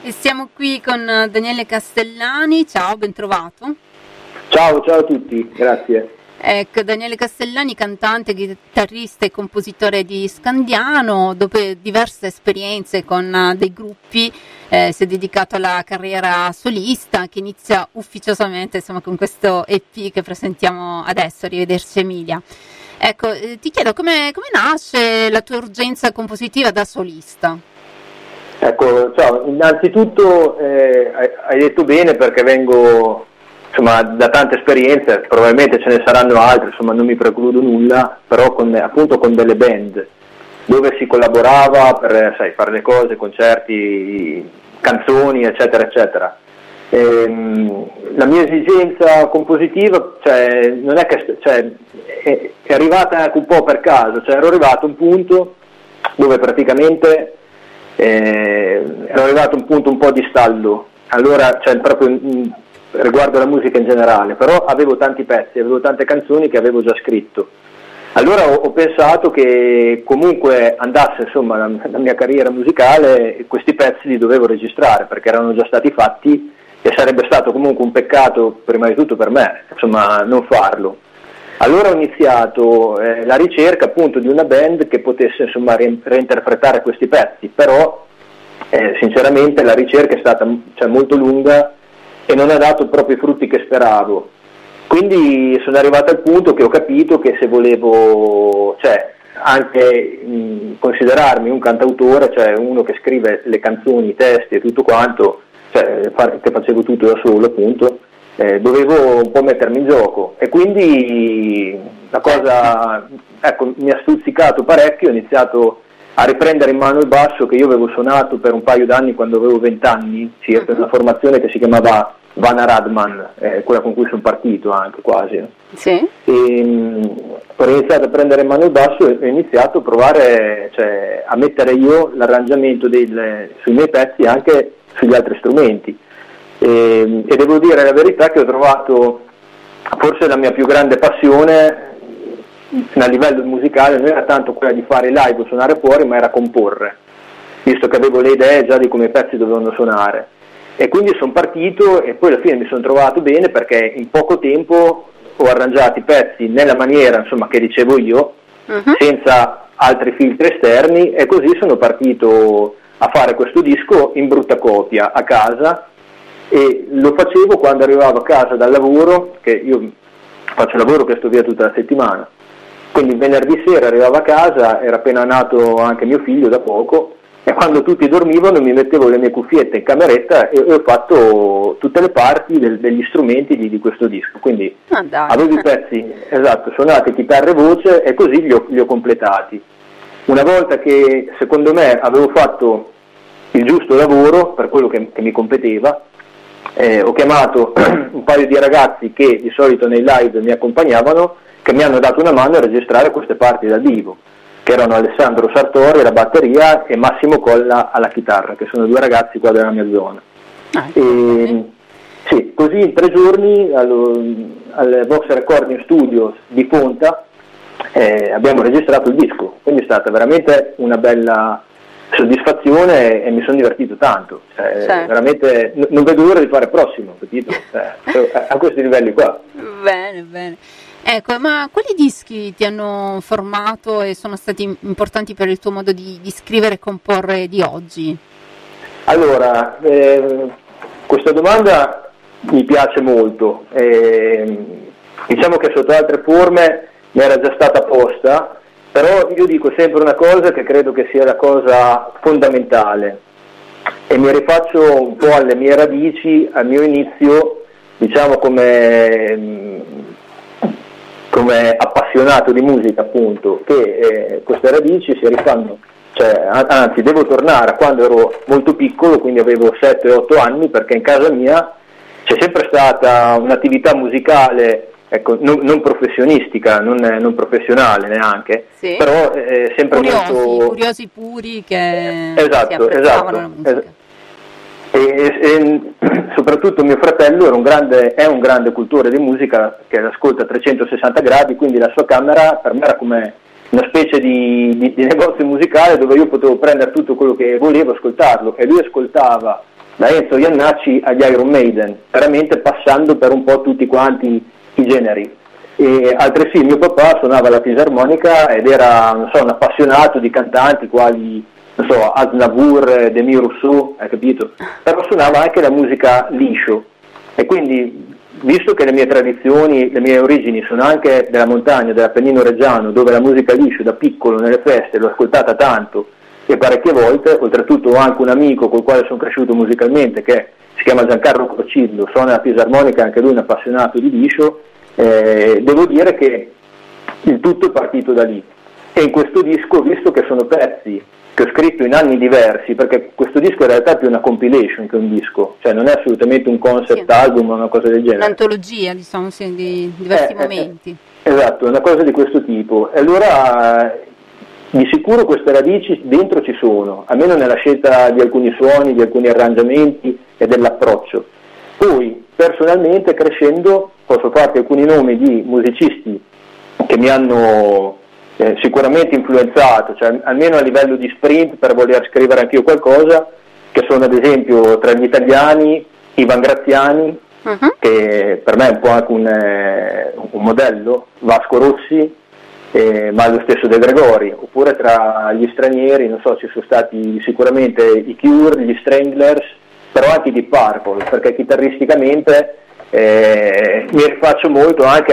E siamo qui con Daniele Castellani, ciao, ben trovato. Ciao a tutti, grazie. Ecco, Daniele Castellani, cantante, chitarrista e compositore di Scandiano, dopo diverse esperienze con dei gruppi si è dedicato alla carriera solista che inizia ufficiosamente insomma, con questo EP che presentiamo adesso, Arrivederci Emilia. Ecco, ti chiedo come nasce la tua urgenza compositiva da solista? Ecco, ciao, innanzitutto hai detto bene perché vengo insomma da tante esperienze, probabilmente ce ne saranno altre, insomma non mi precludo nulla, però appunto con delle band dove si collaborava per fare le cose, concerti, canzoni, eccetera, eccetera. La mia esigenza compositiva non è che è arrivata anche un po' per caso, ero arrivato a un punto dove praticamente ero arrivato a un punto un po' di stallo, allora proprio riguardo alla musica in generale, però avevo tanti pezzi, avevo tante canzoni che avevo già scritto. Allora ho pensato che comunque andasse insomma la mia carriera musicale, questi pezzi li dovevo registrare perché erano già stati fatti e sarebbe stato comunque un peccato prima di tutto per me, insomma, non farlo. Allora ho iniziato la ricerca appunto di una band che potesse insomma reinterpretare questi pezzi, però sinceramente la ricerca è stata molto lunga e non ha dato proprio i frutti che speravo. Quindi sono arrivato al punto che ho capito che se volevo anche considerarmi un cantautore, cioè uno che scrive le canzoni, i testi e tutto quanto, che facevo tutto da solo appunto, dovevo un po' mettermi in gioco e quindi la cosa mi ha stuzzicato parecchio, ho iniziato a riprendere in mano il basso che io avevo suonato per un paio d'anni quando avevo 20 anni, circa, una formazione che si chiamava Vana Radman, quella con cui sono partito anche quasi. Sì. E, ho iniziato a prendere in mano il basso e ho iniziato a provare a mettere io l'arrangiamento sui miei pezzi anche sugli altri strumenti. E devo dire la verità che ho trovato forse la mia più grande passione a livello musicale non era tanto quella di fare live o suonare fuori, ma era comporre, visto che avevo le idee già di come i pezzi dovevano suonare. E quindi sono partito e poi alla fine mi sono trovato bene perché in poco tempo ho arrangiato i pezzi nella maniera insomma che dicevo io, senza altri filtri esterni, e così sono partito a fare questo disco in brutta copia a casa, e lo facevo quando arrivavo a casa dal lavoro, che io faccio lavoro che sto via tutta la settimana, quindi venerdì sera arrivavo a casa, era appena nato anche mio figlio da poco, e quando tutti dormivano mi mettevo le mie cuffiette in cameretta e ho fatto tutte le parti degli strumenti di questo disco, quindi avevo i pezzi suonati, chitarra e voce, e così li ho completati. Una volta che secondo me avevo fatto il giusto lavoro per quello che mi competeva, ho chiamato un paio di ragazzi che di solito nei live mi accompagnavano, che mi hanno dato una mano a registrare queste parti dal vivo, che erano Alessandro Sartori alla batteria e Massimo Colla alla chitarra, che sono due ragazzi qua della mia zona. Sì, così in 3 giorni al Vox Recording Studios di Ponta abbiamo registrato il disco, quindi è stata veramente una bella soddisfazione e mi sono divertito tanto, veramente non vedo l'ora di fare il prossimo, capito? A questi livelli qua. Bene. Ecco, ma quali dischi ti hanno formato e sono stati importanti per il tuo modo di scrivere e comporre di oggi? Allora, questa domanda mi piace molto, diciamo che sotto altre forme mi era già stata posta, però io dico sempre una cosa che credo che sia la cosa fondamentale e mi rifaccio un po' alle mie radici, al mio inizio, diciamo come appassionato di musica appunto, che queste radici si rifanno, anzi devo tornare a quando ero molto piccolo, quindi avevo 7-8 anni, perché in casa mia c'è sempre stata un'attività musicale, ecco, non professionistica, non professionale neanche, sì, però sempre curiosi puri che esatto, si apprezzavano la musica. E soprattutto mio fratello è un grande cultore di musica che ascolta a 360 gradi, quindi la sua camera per me era come una specie di negozio musicale dove io potevo prendere tutto quello che volevo, ascoltarlo, e lui ascoltava da Enzo Jannacci agli Iron Maiden, veramente passando per un po' tutti quanti i generi. E altresì mio papà suonava la fisarmonica ed era, non so, un appassionato di cantanti quali, non so, Aznavour, Demi Rousseau, hai capito? Però suonava anche la musica liscio, e quindi, visto che le mie tradizioni, le mie origini sono anche della montagna, dell'Appennino Reggiano, dove la musica liscio da piccolo nelle feste l'ho ascoltata tanto e parecchie volte, oltretutto ho anche un amico col quale sono cresciuto musicalmente che si chiama Giancarlo Crocillo, suona la fisarmonica, anche lui un appassionato di liscio, devo dire che il tutto è partito da lì. E in questo disco, visto che sono pezzi che ho scritto in anni diversi, perché questo disco in realtà è più una compilation che un disco, cioè non è assolutamente un concept album o una cosa del genere. Un'antologia, diciamo, sì, di diversi momenti. Esatto, una cosa di questo tipo. E allora di sicuro queste radici dentro ci sono, almeno nella scelta di alcuni suoni, di alcuni arrangiamenti e dell'approccio. Poi, personalmente, crescendo, posso farti alcuni nomi di musicisti che mi hanno sicuramente influenzato, cioè almeno a livello di sprint per voler scrivere anch'io qualcosa, che sono ad esempio tra gli italiani Ivan Graziani, che per me è un po' anche un modello, Vasco Rossi, ma lo stesso De Gregori, oppure tra gli stranieri, non so, ci sono stati sicuramente i Cure, gli Stranglers, però anche di Purple, perché chitarristicamente mi rifaccio molto anche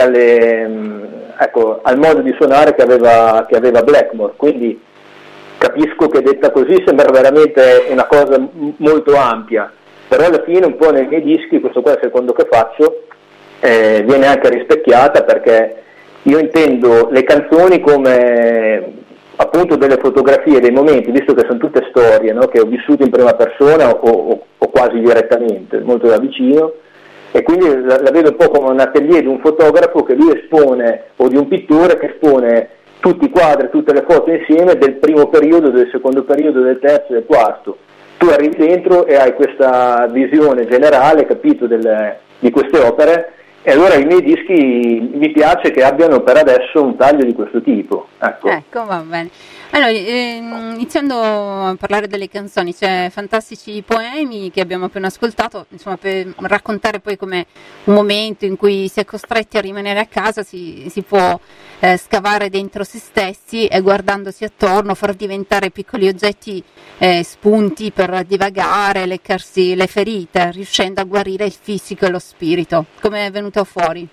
al modo di suonare che aveva Blackmore, quindi capisco che detta così sembra veramente una cosa molto ampia, però alla fine un po' nei miei dischi, questo qua è il secondo che faccio, viene anche rispecchiata, perché io intendo le canzoni come appunto delle fotografie, dei momenti, visto che sono tutte storie, no? Che ho vissuto in prima persona o quasi direttamente, molto da vicino, e quindi la vedo un po' come un atelier di un fotografo che lui espone, o di un pittore che espone tutti i quadri, tutte le foto insieme del primo periodo, del secondo periodo, del terzo e del quarto. Tu arrivi dentro e hai questa visione generale, capito, di queste opere, e allora i miei dischi mi piace che abbiano per adesso un taglio di questo tipo. Ecco, va bene. Allora, iniziando a parlare delle canzoni, c'è fantastici poemi che abbiamo appena ascoltato, insomma, per raccontare poi come un momento in cui si è costretti a rimanere a casa si può scavare dentro se stessi e, guardandosi attorno, far diventare piccoli oggetti spunti per divagare, leccarsi le ferite, riuscendo a guarire il fisico e lo spirito. Come è venuto fuori?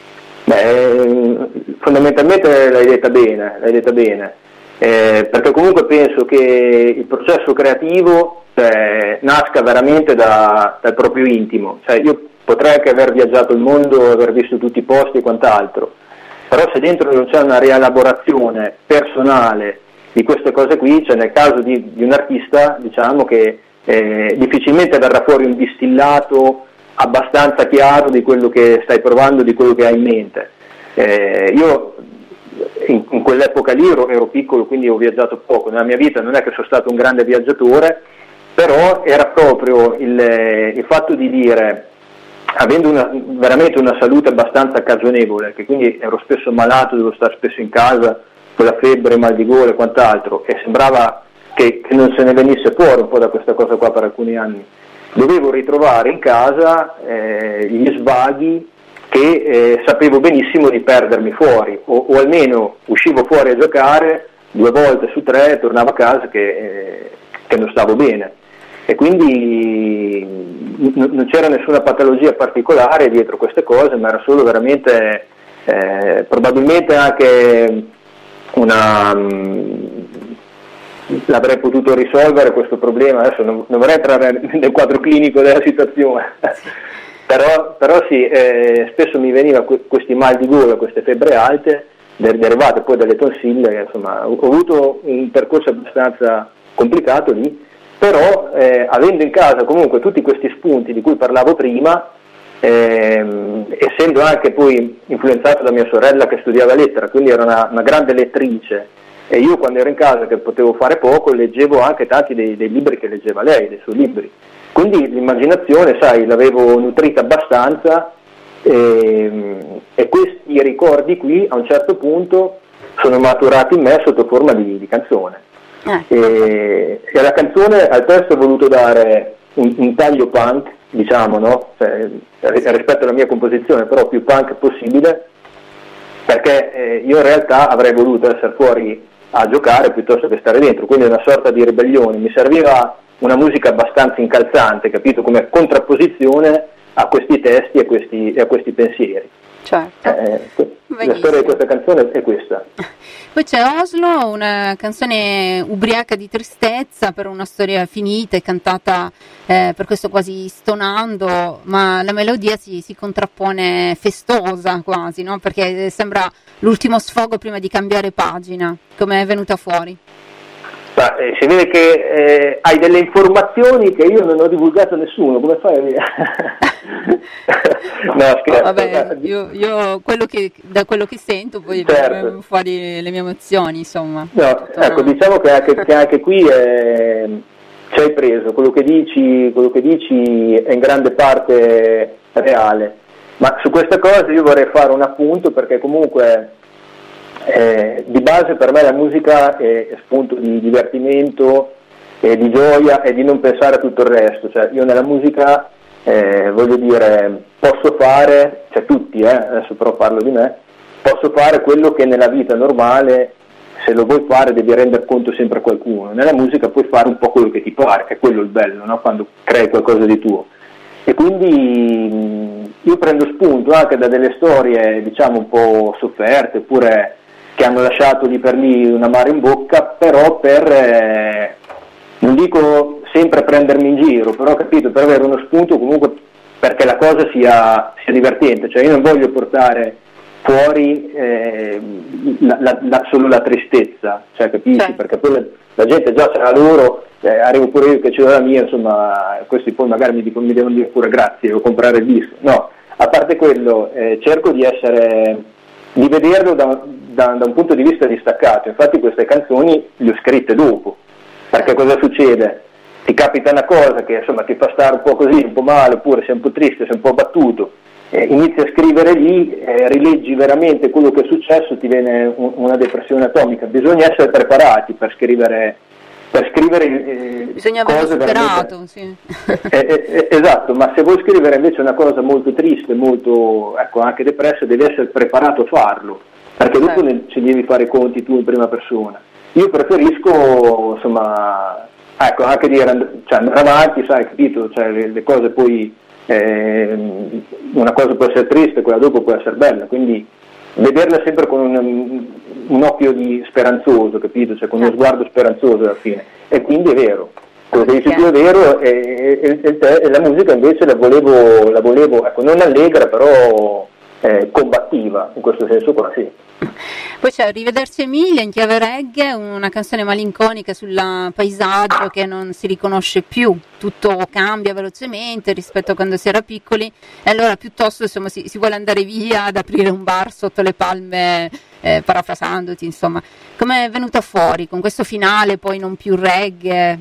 Fondamentalmente l'hai detta bene, perché comunque penso che il processo creativo nasca veramente dal proprio intimo, cioè io potrei anche aver viaggiato il mondo, aver visto tutti i posti e quant'altro, però se dentro non c'è una rielaborazione personale di queste cose qui, cioè nel caso di un artista, diciamo che difficilmente verrà fuori un distillato abbastanza chiaro di quello che stai provando, di quello che hai in mente. Io in quell'epoca lì ero piccolo, quindi ho viaggiato poco nella mia vita, non è che sono stato un grande viaggiatore, però era proprio il fatto di dire, avendo veramente una salute abbastanza cagionevole, che quindi ero spesso malato, dovevo stare spesso in casa con la febbre, mal di gola e quant'altro, e sembrava che non se ne venisse fuori un po' da questa cosa qua per alcuni anni. Dovevo ritrovare in casa gli svaghi che sapevo benissimo di perdermi fuori, o almeno uscivo fuori a giocare 2 volte su 3, tornavo a casa che non stavo bene, e quindi non c'era nessuna patologia particolare dietro queste cose, ma era solo veramente probabilmente anche l'avrei potuto risolvere questo problema. Adesso non vorrei entrare nel quadro clinico della situazione, però sì, spesso mi veniva questi mal di gola, queste febbre alte derivate poi dalle tonsille, insomma ho avuto un percorso abbastanza complicato lì, però avendo in casa comunque tutti questi spunti di cui parlavo prima, essendo anche poi influenzato da mia sorella che studiava lettera, quindi era una grande lettrice, e io quando ero in casa che potevo fare poco leggevo anche tanti dei libri che leggeva lei, dei suoi libri, quindi l'immaginazione, sai, l'avevo nutrita abbastanza, e questi ricordi qui a un certo punto sono maturati in me sotto forma di canzone, e alla canzone, al testo ho voluto dare un taglio punk, diciamo, no? Cioè, rispetto alla mia composizione, però più punk possibile, perché io in realtà avrei voluto essere fuori a giocare piuttosto che stare dentro, quindi una sorta di ribellione. Mi serviva una musica abbastanza incalzante, capito, come contrapposizione a questi testi e a questi pensieri. Certo. La storia di questa canzone è questa. Poi c'è Oslo, una canzone ubriaca di tristezza per una storia finita e cantata per questo quasi stonando, ma la melodia si contrappone festosa quasi, no? Perché sembra l'ultimo sfogo prima di cambiare pagina. Come è venuta fuori? Si vede che hai delle informazioni che io non ho divulgato a nessuno, come fai? No, scherzo. Vabbè, io da quello che sento poi vengono fuori le mie emozioni, insomma. No, ecco, diciamo che anche qui ci hai preso, quello che dici è in grande parte reale, ma su questa cosa io vorrei fare un appunto, perché comunque di base per me la musica è spunto di divertimento e di gioia e di non pensare a tutto il resto. Cioè, io nella musica voglio dire, posso fare, cioè tutti, adesso però parlo di me, posso fare quello che nella vita normale, se lo vuoi fare, devi rendere conto sempre a qualcuno. Nella musica puoi fare un po' quello che ti pare, è quello il bello, no? Quando crei qualcosa di tuo. E quindi io prendo spunto anche da delle storie, diciamo, un po' sofferte, oppure che hanno lasciato lì per lì un amaro in bocca, però per, non dico sempre prendermi in giro, però capito, per avere uno spunto comunque perché la cosa sia divertente. Cioè io non voglio portare fuori solo la tristezza, cioè capisci? Perché poi la gente già ce l'ha loro, arrivo pure io che ce l'ho la mia, insomma, questi poi magari mi devono dire pure grazie o comprare il disco. No, a parte quello, cerco di vederlo da un punto di vista distaccato. Infatti queste canzoni le ho scritte dopo, perché cosa succede? Ti capita una cosa che insomma ti fa stare un po' così, un po' male, oppure sei un po' triste, sei un po' abbattuto, inizi a scrivere lì, rileggi veramente quello che è successo, ti viene una depressione atomica. Bisogna essere preparati per scrivere bisogna averlo superato, sì. Esatto, ma se vuoi scrivere invece una cosa molto triste, molto, ecco, anche depressa, devi essere preparato a farlo, perché dopo ci devi fare i conti tu in prima persona. Io preferisco, insomma, ecco, anche dire, cioè, andare avanti, sai, capito? Cioè, le cose poi, una cosa può essere triste, quella dopo può essere bella, quindi vederla sempre con un occhio speranzoso, capito? Cioè con uno sguardo speranzoso alla fine. E quindi è vero, quello che dici tu è vero, e la musica invece la volevo, ecco, non allegra, però combattiva, in questo senso qua, sì. Poi c'è Rivederci Emilia in chiave reggae, una canzone malinconica sul paesaggio che non si riconosce più, tutto cambia velocemente rispetto a quando si era piccoli, e allora piuttosto insomma si vuole andare via ad aprire un bar sotto le palme, parafrasandoti, insomma. Come è venuta fuori con questo finale poi non più reggae?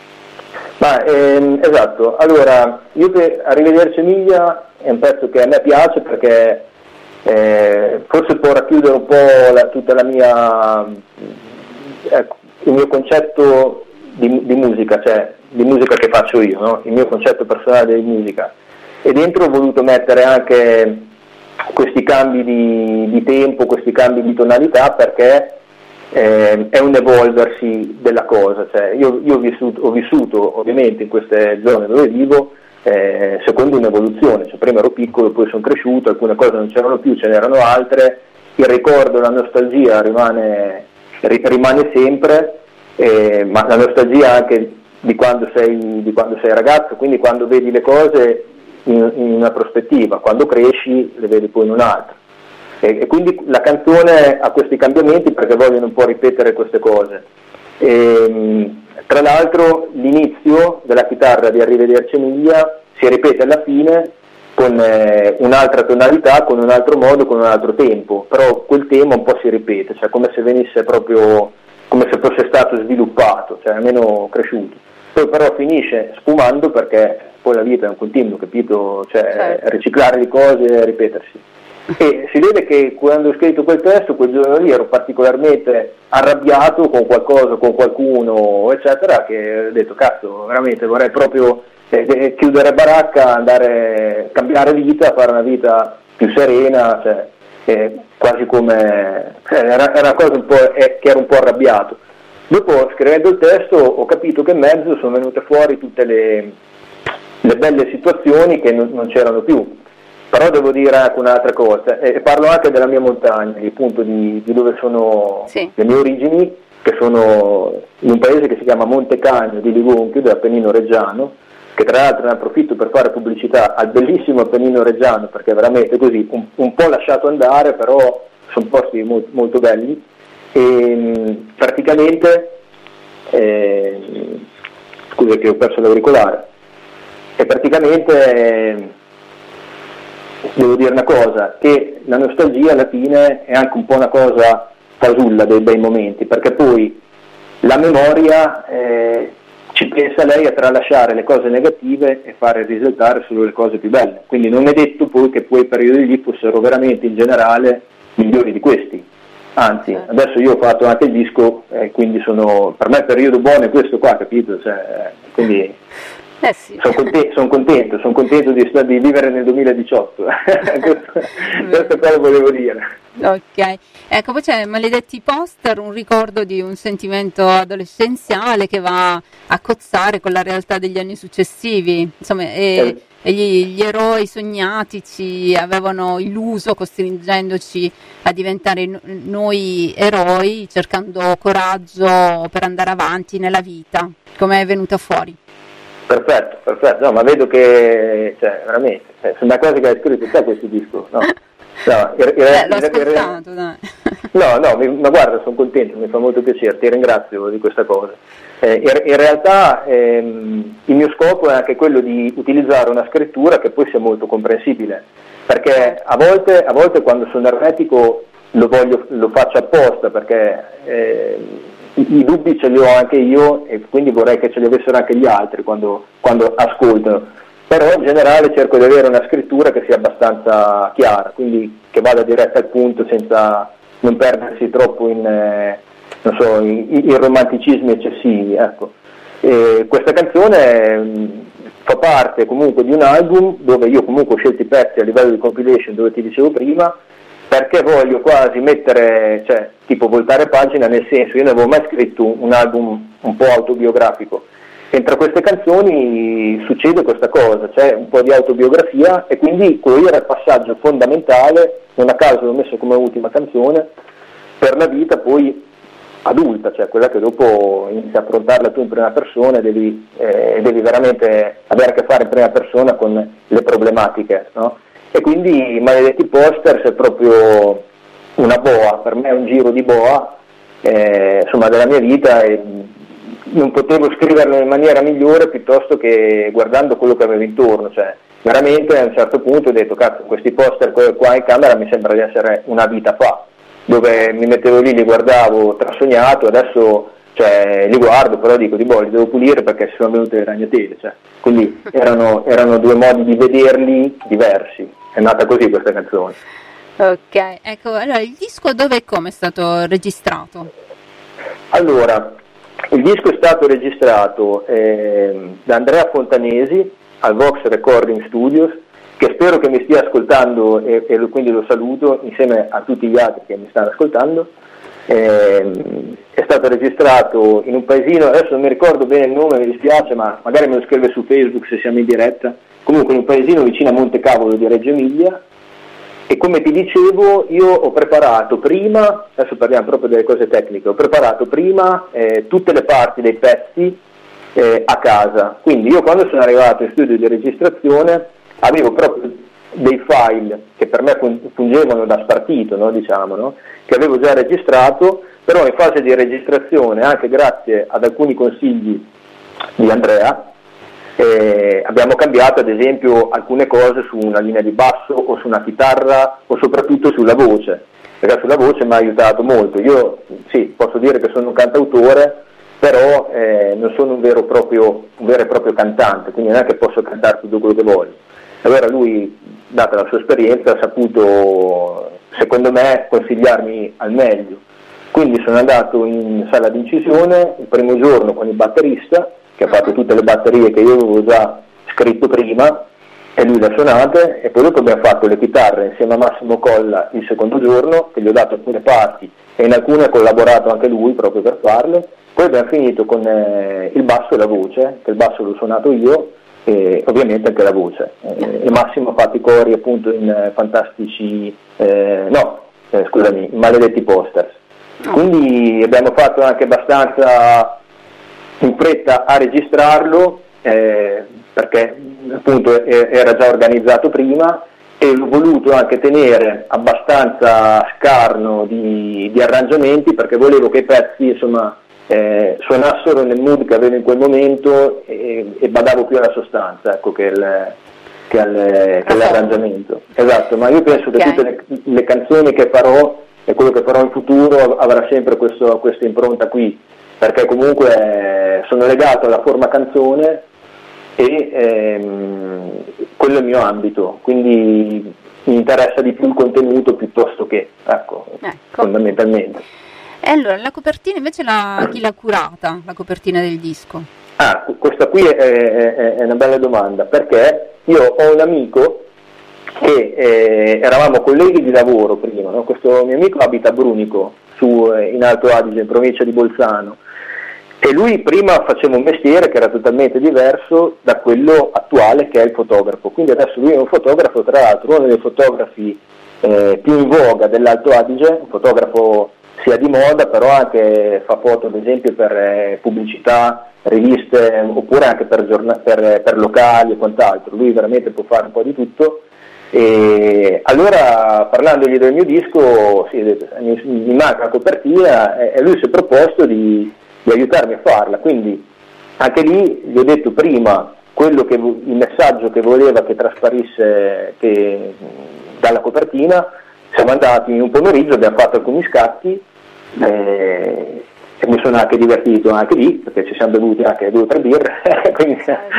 Esatto, allora io che Arrivederci Emilia è un pezzo che a me piace perché forse può racchiudere un po' tutta la mia, il mio concetto di musica, cioè di musica che faccio io, no? Il mio concetto personale di musica, e dentro ho voluto mettere anche questi cambi di tempo, questi cambi di tonalità, perché è un evolversi della cosa. Cioè, io ho vissuto ovviamente in queste zone dove vivo secondo un'evoluzione, cioè prima ero piccolo, poi sono cresciuto, alcune cose non c'erano più, ce n'erano altre, il ricordo, la nostalgia rimane sempre, ma la nostalgia anche di quando sei ragazzo, quindi quando vedi le cose in una prospettiva, quando cresci le vedi poi in un'altra, e quindi la canzone ha questi cambiamenti perché vogliono un po' ripetere queste cose. Tra l'altro l'inizio della chitarra di Arrivederci Emilia si ripete alla fine con un'altra tonalità, con un altro modo, con un altro tempo, però quel tema un po' si ripete, cioè come se venisse proprio, come se fosse stato sviluppato, cioè almeno cresciuto. Poi però finisce sfumando perché poi la vita è un continuo, capito? Cioè riciclare le cose e ripetersi. E si vede che quando ho scritto quel testo, quel giorno lì ero particolarmente arrabbiato con qualcosa, con qualcuno, eccetera, che ho detto cazzo, veramente vorrei proprio chiudere baracca, cambiare vita, fare una vita più serena, quasi come era una cosa un po' che ero un po' arrabbiato. Dopo, scrivendo il testo, ho capito che in mezzo sono venute fuori tutte le belle situazioni che non c'erano più. Però devo dire anche un'altra cosa, e parlo anche della mia montagna, appunto di dove sono le mie origini, che sono in un paese che si chiama Montecagno di Ligonchio, dell'Appennino Reggiano, che tra l'altro ne approfitto per fare pubblicità al bellissimo Appennino Reggiano, perché è veramente così, un po' lasciato andare, però sono posti molto, molto belli. E praticamente, scusa che ho perso l'auricolare, e praticamente devo dire una cosa, che la nostalgia alla fine è anche un po' una cosa fasulla dei bei momenti, perché poi la memoria ci pensa lei a tralasciare le cose negative e fare risaltare solo le cose più belle, quindi non è detto poi che quei periodi lì fossero veramente in generale migliori di questi, anzi adesso io ho fatto anche il disco, quindi per me il periodo buono è questo qua, capito? Quindi sì. sono contento di vivere nel 2018, questo è quello che volevo dire. Ok, ecco, poi c'è Maledetti Poster, un ricordo di un sentimento adolescenziale che va a cozzare con la realtà degli anni successivi, insomma, e gli eroi sognati ci avevano illuso, costringendoci a diventare noi eroi, cercando coraggio per andare avanti nella vita, come è venuta fuori. Perfetto, no, ma vedo che veramente sembra quasi che hai scritto te questo disco, no? No, l'ho ascoltato, dai. No, ma guarda, sono contento, mi fa molto piacere, ti ringrazio di questa cosa. In realtà il mio scopo è anche quello di utilizzare una scrittura che poi sia molto comprensibile, perché a volte quando sono ermetico lo faccio apposta, perché i dubbi ce li ho anche io e quindi vorrei che ce li avessero anche gli altri quando ascoltano. Però in generale cerco di avere una scrittura che sia abbastanza chiara, quindi che vada diretta al punto senza non perdersi troppo in romanticismi eccessivi, ecco. Questa canzone fa parte comunque di un album dove io comunque ho scelto i pezzi a livello di compilation, dove ti dicevo prima, perché voglio quasi mettere, tipo voltare pagina, nel senso, io non avevo mai scritto un album un po' autobiografico. Tra queste canzoni succede questa cosa, c'è un po' di autobiografia e quindi quello era il passaggio fondamentale, non a caso l'ho messo come ultima canzone, per la vita poi adulta, cioè quella che dopo inizi a affrontarla tu in prima persona e devi veramente avere a che fare in prima persona con le problematiche, no? E quindi Maledetti Posters è proprio una boa, per me è un giro di boa della mia vita, e non potevo scriverlo in maniera migliore piuttosto che guardando quello che avevo intorno, veramente a un certo punto ho detto cazzo, questi poster qua in camera mi sembra di essere una vita fa, dove mi mettevo lì, li guardavo trasognato, adesso li guardo, però dico li devo pulire perché si sono venute le ragnatele, quindi erano due modi di vederli diversi, è nata così questa canzone. Ok, ecco, allora il disco dove e come è stato registrato? Allora, il disco è stato registrato da Andrea Fontanesi al Vox Recording Studios, che spero che mi stia ascoltando e quindi lo saluto insieme a tutti gli altri che mi stanno ascoltando. È stato registrato in un paesino, adesso non mi ricordo bene il nome, mi dispiace, ma magari me lo scrive su Facebook se siamo in diretta, comunque in un paesino vicino a Montecavolo di Reggio Emilia. E come ti dicevo, io ho preparato prima, adesso parliamo proprio delle cose tecniche, ho preparato prima tutte le parti dei pezzi a casa, quindi io quando sono arrivato in studio di registrazione avevo proprio dei file che per me fungevano da spartito, no, diciamo, no? Che avevo già registrato, però in fase di registrazione, anche grazie ad alcuni consigli di Andrea, abbiamo cambiato ad esempio alcune cose su una linea di basso o su una chitarra o soprattutto sulla voce, perché sulla voce mi ha aiutato molto. Io sì, posso dire che sono un cantautore, però non sono un vero e proprio cantante, quindi non è che posso cantare tutto quello che voglio. Allora lui, data la sua esperienza, ha saputo, secondo me, consigliarmi al meglio. Quindi sono andato in sala di incisione il primo giorno con il batterista, che ha fatto tutte le batterie che io avevo già scritto prima e lui le ha suonate, e poi dopo abbiamo fatto le chitarre insieme a Massimo Colla il secondo giorno, che gli ho dato alcune parti e in alcune ha collaborato anche lui proprio per farle. Poi abbiamo finito con il basso e la voce, che il basso l'ho suonato io e ovviamente anche la voce. E Massimo ha fatto i cori appunto in fantastici, scusami, Maledetti Posters. Quindi abbiamo fatto anche abbastanza in fretta a registrarlo, perché appunto era già organizzato prima, e l'ho voluto anche tenere abbastanza scarno di arrangiamenti, perché volevo che i pezzi insomma suonassero nel mood che avevo in quel momento e badavo più alla sostanza, ecco, che all'arrangiamento. Esatto, ma io penso che tutte le canzoni che farò e quello che farò in futuro avrà sempre questa impronta qui, perché comunque sono legato alla forma canzone e quello è il mio ambito, quindi mi interessa di più il contenuto piuttosto che, ecco. Fondamentalmente. E allora, la copertina invece chi l'ha curata, la copertina del disco? Questa qui è una bella domanda, perché io ho un amico che eravamo colleghi di lavoro prima, no? Questo mio amico abita a Brunico, in Alto Adige, in provincia di Bolzano, e lui prima faceva un mestiere che era totalmente diverso da quello attuale, che è il fotografo. Quindi adesso lui è un fotografo, tra l'altro uno dei fotografi più in voga dell'Alto Adige, un fotografo sia di moda, però anche fa foto ad esempio per pubblicità, riviste, oppure anche per locali e quant'altro. Lui veramente può fare un po' di tutto. E allora, parlandogli del mio disco, mi manca la copertina, e lui si è proposto di aiutarmi a farla, quindi anche lì gli ho detto prima il messaggio che voleva che trasparisse dalla copertina. Siamo andati in un pomeriggio, abbiamo fatto alcuni scatti e mi sono anche divertito anche lì, perché ci siamo bevuti anche 2 o 3 birre, quindi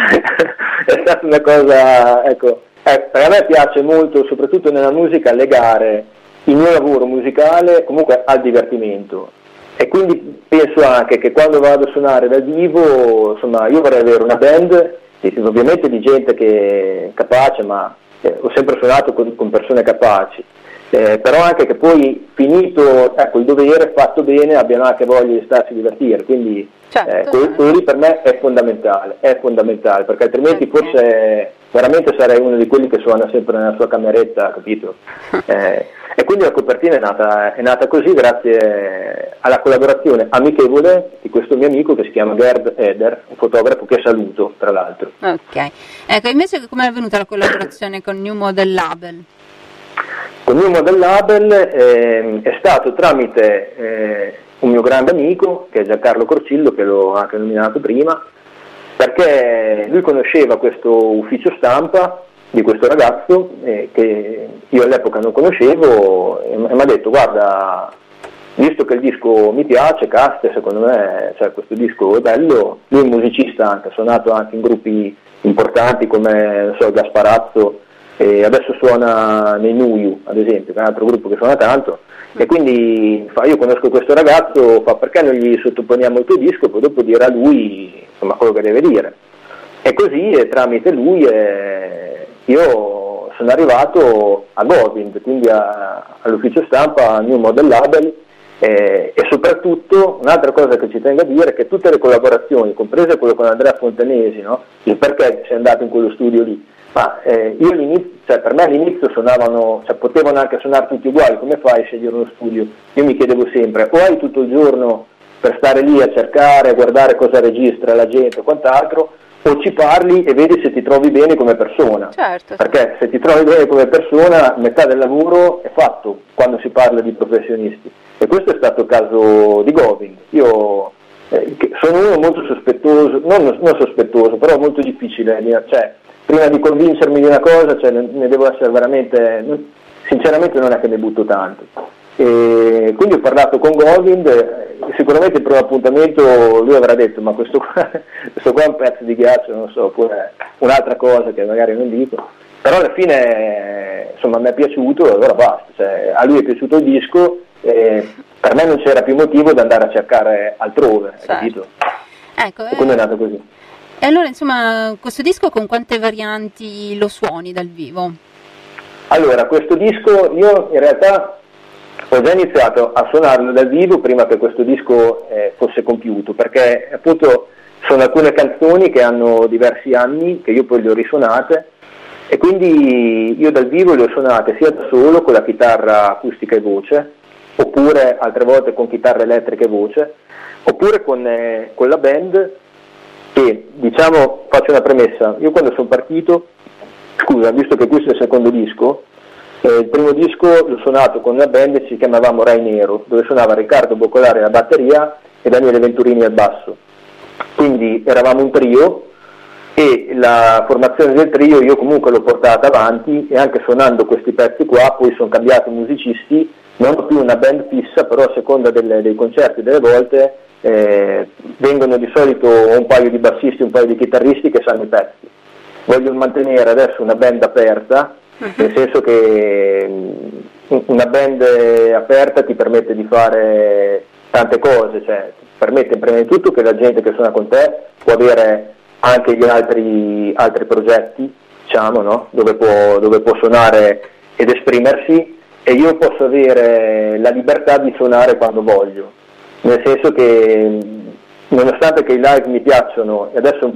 è stata una cosa, ecco. Per a me piace molto, soprattutto nella musica, legare il mio lavoro musicale comunque al divertimento, e quindi penso anche che quando vado a suonare dal vivo, insomma, io vorrei avere una band, ovviamente di gente che è capace, ma ho sempre suonato con persone capaci, però anche che poi finito il dovere fatto bene abbiano anche voglia di starsi a divertire, quindi quello lì per me è fondamentale, perché altrimenti forse veramente sarei uno di quelli che suona sempre nella sua cameretta, capito? E quindi la copertina è nata così, grazie alla collaborazione amichevole di questo mio amico che si chiama Gerd Eder, un fotografo che saluto tra l'altro. Ok, ecco, invece come è avvenuta la collaborazione con New Model Label? Con New Model Label è stato tramite un mio grande amico, che è Giancarlo Corcillo, che l'ho anche nominato prima, perché lui conosceva questo ufficio stampa di questo ragazzo che io all'epoca non conoscevo, e mi ha detto: guarda, visto che il disco mi piace, Caste, secondo me questo disco è bello. Lui è un musicista anche, ha suonato anche in gruppi importanti come Gasparazzo, e adesso suona nei Nuyu, ad esempio, che è un altro gruppo che suona tanto, e quindi io conosco questo ragazzo, perché non gli sottoponiamo il tuo disco e poi dopo dirà lui insomma quello che deve dire. E così tramite lui io sono arrivato a Govind, quindi all'ufficio stampa New Model Label, e soprattutto un'altra cosa che ci tengo a dire è che tutte le collaborazioni, comprese quello con Andrea Fontanesi, no? Il perché sei andato in quello studio lì, ma io all'inizio, per me all'inizio suonavano, potevano anche suonare tutti uguali, come fai a scegliere uno studio? Io mi chiedevo sempre, o hai tutto il giorno per stare lì a cercare, a guardare cosa registra la gente e quant'altro, o ci parli e vedi se ti trovi bene come persona. Certo. Perché se ti trovi bene come persona, metà del lavoro è fatto quando si parla di professionisti. E questo è stato il caso di Govind. Io sono uno molto sospettoso, non sospettoso, però molto difficile, prima di convincermi di una cosa, ne devo essere veramente, sinceramente non è che ne butto tanto. E quindi ho parlato con Govind, sicuramente il primo appuntamento lui avrà detto: ma questo qua è un pezzo di ghiaccio, non so, oppure un'altra cosa che magari non dico, però alla fine insomma mi è piaciuto e allora basta, a lui è piaciuto il disco, per me non c'era più motivo di andare a cercare altrove, certo. Capito? Ecco, e quindi è nato così. E allora, insomma, questo disco con quante varianti lo suoni dal vivo? Allora, questo disco io in realtà ho già iniziato a suonarlo dal vivo prima che questo disco fosse compiuto, perché appunto sono alcune canzoni che hanno diversi anni, che io poi le ho risuonate, e quindi io dal vivo le ho suonate sia da solo con la chitarra acustica e voce, oppure altre volte con chitarra elettrica e voce, oppure con la band, che diciamo, faccio una premessa, io quando sono partito, scusa, visto che questo è il secondo disco, il primo disco l'ho suonato con una band che ci chiamavamo Rai Nero, dove suonava Riccardo Boccolari alla batteria e Daniele Venturini al basso. Quindi eravamo un trio e la formazione del trio io comunque l'ho portata avanti, e anche suonando questi pezzi qua poi sono cambiati musicisti, non ho più una band fissa, però a seconda dei concerti delle volte vengono di solito un paio di bassisti, un paio di chitarristi che sanno i pezzi. Voglio mantenere adesso una band aperta, nel senso che una band aperta ti permette di fare tante cose, cioè permette prima di tutto che la gente che suona con te può avere anche gli altri progetti, diciamo, no? dove può suonare ed esprimersi, e io posso avere la libertà di suonare quando voglio, nel senso che nonostante che i live mi piacciono, e adesso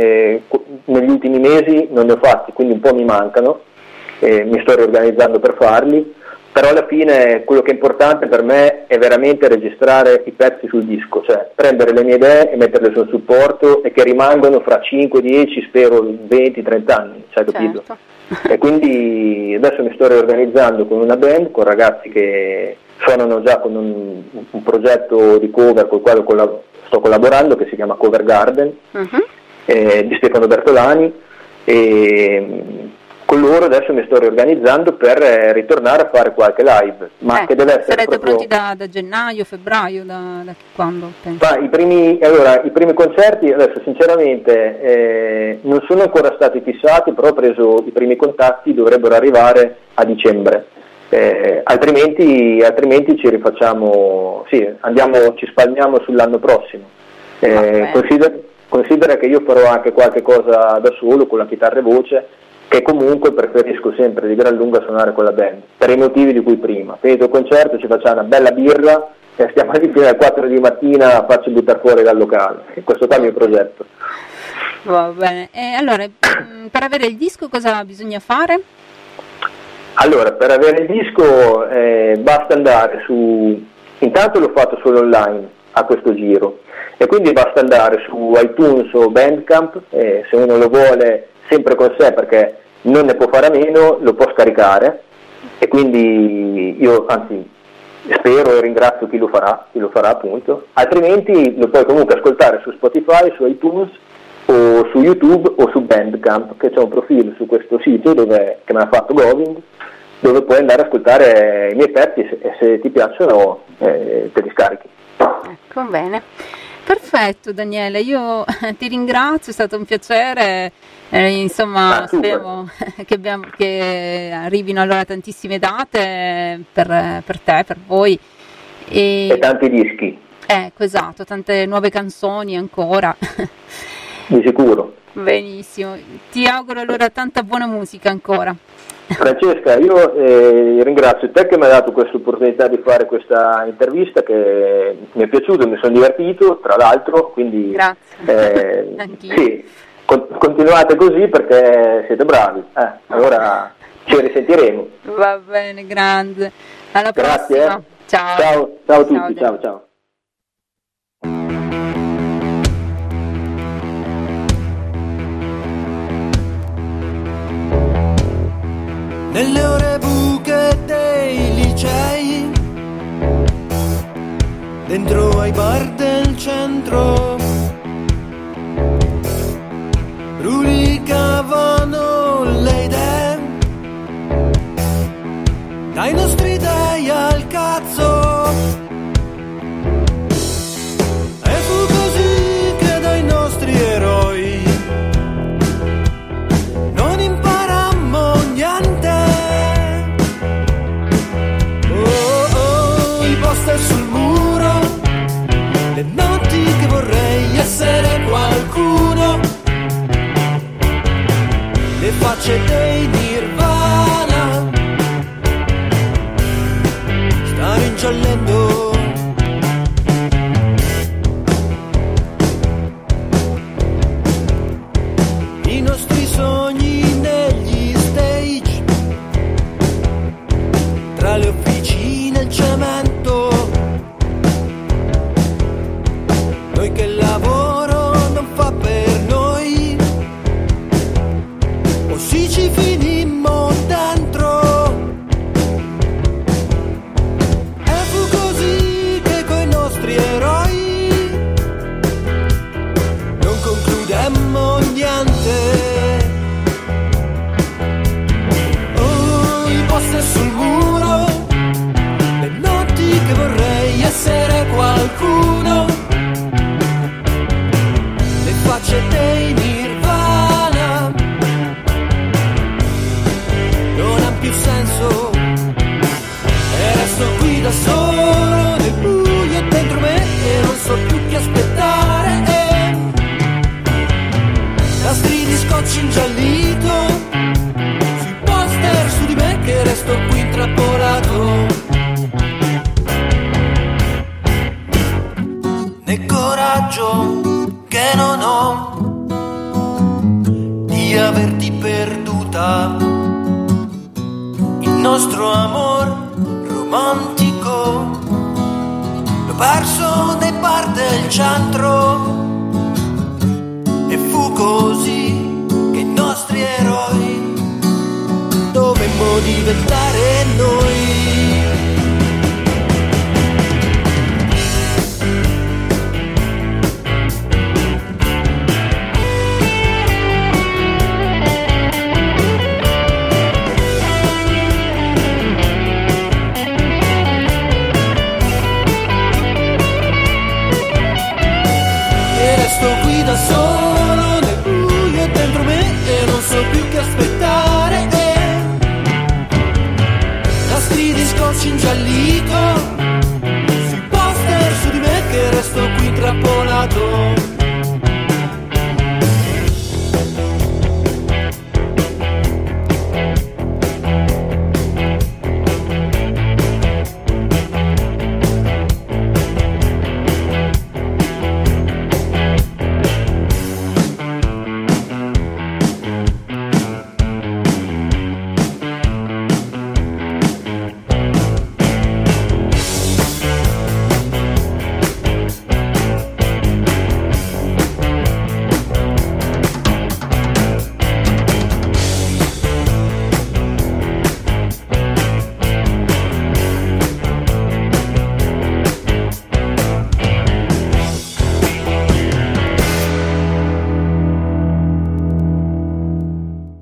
negli ultimi mesi non ne ho fatti, quindi un po' mi mancano, mi sto riorganizzando per farli, però alla fine quello che è importante per me è veramente registrare i pezzi sul disco, cioè prendere le mie idee e metterle sul supporto, e che rimangono fra 5, 10, spero 20, 30 anni, cioè, capito? Certo. E quindi adesso mi sto riorganizzando con una band, con ragazzi che suonano già con un progetto di cover col quale sto collaborando, che si chiama Cover Garden, di Stefano Bertolani, e con loro adesso mi sto riorganizzando per ritornare a fare qualche live, ma che deve essere sarete proprio... pronti da gennaio, febbraio, da quando? I primi concerti adesso sinceramente non sono ancora stati fissati, però ho preso i primi contatti, dovrebbero arrivare a dicembre. Altrimenti ci rifacciamo, ci spalmiamo sull'anno prossimo. Considera che io farò anche qualche cosa da solo con la chitarra e voce, che comunque preferisco sempre di gran lunga suonare con la band, per i motivi di cui prima. Finito il concerto ci facciamo una bella birra e stiamo lì fino alle 4 di mattina a farci buttare fuori dal locale. Questo qua è il mio progetto. Va bene. E allora, per avere il disco cosa bisogna fare? Allora, per avere il disco basta andare su... Intanto l'ho fatto solo online a questo giro, e quindi basta andare su iTunes o Bandcamp, se uno lo vuole sempre con sé, perché non ne può fare a meno, lo può scaricare, e quindi io anzi spero e ringrazio chi lo farà appunto, altrimenti lo puoi comunque ascoltare su Spotify, su iTunes o su YouTube o su Bandcamp, che c'è un profilo su questo sito che me l'ha fatto Govind, dove puoi andare ad ascoltare i miei pezzi, e se ti piacciono te li scarichi. Ecco, bene. Perfetto Daniele, io ti ringrazio, è stato un piacere, insomma speriamo che arrivino allora tantissime date per te, per voi. E tanti dischi. Ecco, esatto, tante nuove canzoni ancora. Di sicuro. Benissimo, ti auguro allora tanta buona musica ancora. Francesca, io ringrazio te che mi hai dato questa opportunità di fare questa intervista, che mi è piaciuto, mi sono divertito tra l'altro, quindi grazie. Sì, continuate così perché siete bravi, allora ci risentiremo. Va bene, grande, alla Grazie, prossima. Ciao a tutti, ciao. Nelle ore buche dei licei, dentro ai bar del centro, brulicavano le idee, dai nostri dei al cazzo. E fu così che dai nostri eroi non imparammo niente. I poster sul muro, le notti che vorrei dei Nirvana stanno ingiallendo. I nostri sogni negli stage, tra le officine e il cemento, noi che il lavoro non fa per noi, o sì ci finimmo dentro. E fu così che coi nostri eroi non concludemmo niente. Oh, i poster sul muro, le notti che vorrei essere qualcuno, le facce dei Nirvana non ha più senso, e resto qui da solo nel buio dentro me e non so più che aspettare. Nastri di scotch ingiallito sui poster su di me che resto qui intrappolato. Né coraggio che non ho di averti perduta, il nostro amor romantico l'ho perso nei bar del centro. E fu così che i nostri eroi dovemmo diventare noi.